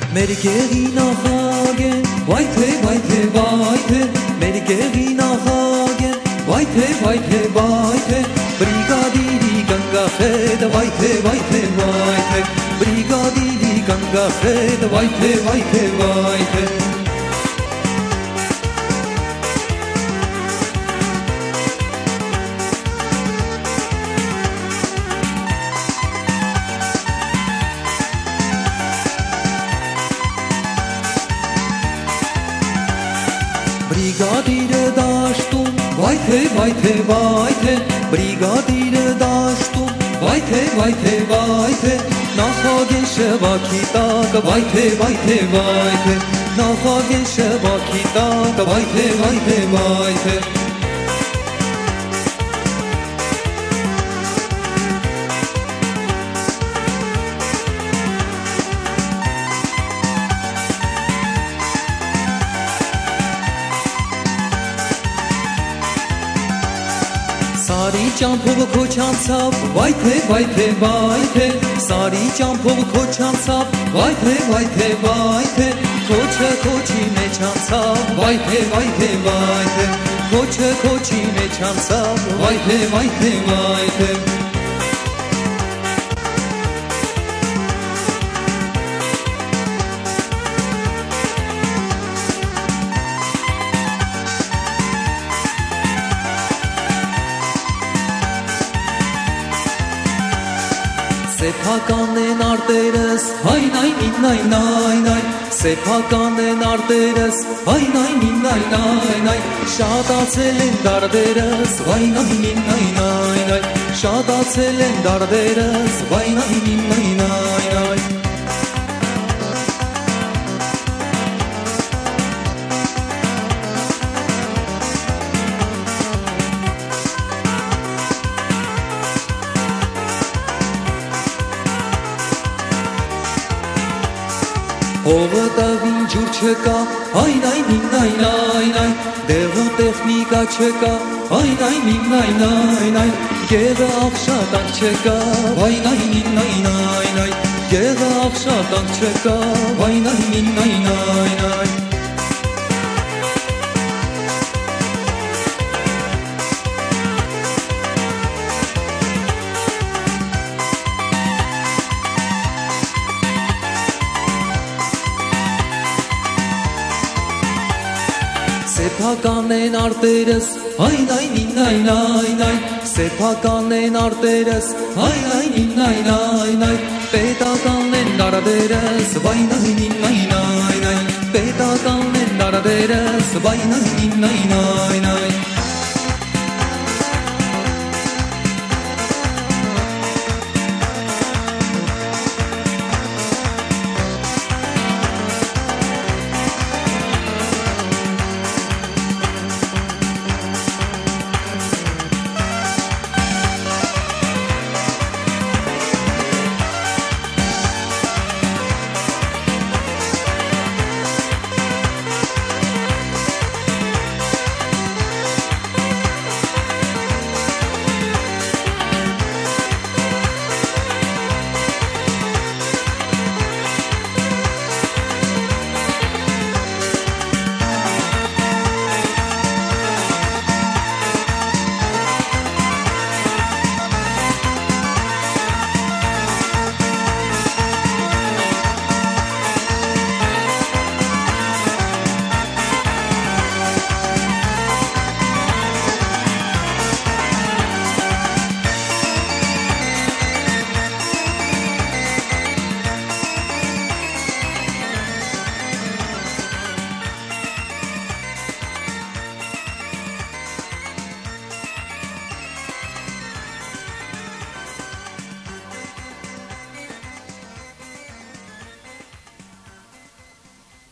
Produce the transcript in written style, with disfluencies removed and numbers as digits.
Mergeri nahagen, vaite, vaite, vaite. Mergeri nahagen, vaite, vaite, vaite. Brigadiri ganga fed, vaite, vaite, vaite. Brigadiri ganga fed, vaite, vaite, vaite. Brigadire daştum, vayte vayte vayte. Brigadire daştum, vayte vayte vayte. Naha geçe vakitak, vayte vayte vayte. Naha geçe vakitak, vayte vayte vayte. Sari ճամփով քո չանցավ, վայթե, վայթե, վայթե. Sari ճամփով քո չանցավ, վայթե, վայթե, վայթե. Քոչը քոչի մեջ անցավ, վայթե, վայթե, վայթե. Քոչը քոչի մեջ անցավ, վայթե, վայթե, վայթե. Սեփական են արտերս, այն այն այն այն այն. Սեփական են արտերս, այն այն այն այն այն. Շատացել են դարդերս, այն այն այն այն այն. Շատացել են դարդերս, այն այն այն այն այն. Հողը տավին ջուր չկա, այն այն այն այն այն. Դեղու տեխնիկա չկա, այն այն այն այն այն. Գեղը աղշատանք չկա, այն այն այն այն այն. Գեղը աղշատանք չկա, այն այն այն այն այն. Սեփական են արտերս, այն այն այն այն այն. Սեփական են արտերս, այն այն այն այն այն. Պետական են դարդերս, այն այն այն այն այն. Պետական են դարդերս, այն այն այն այն այն.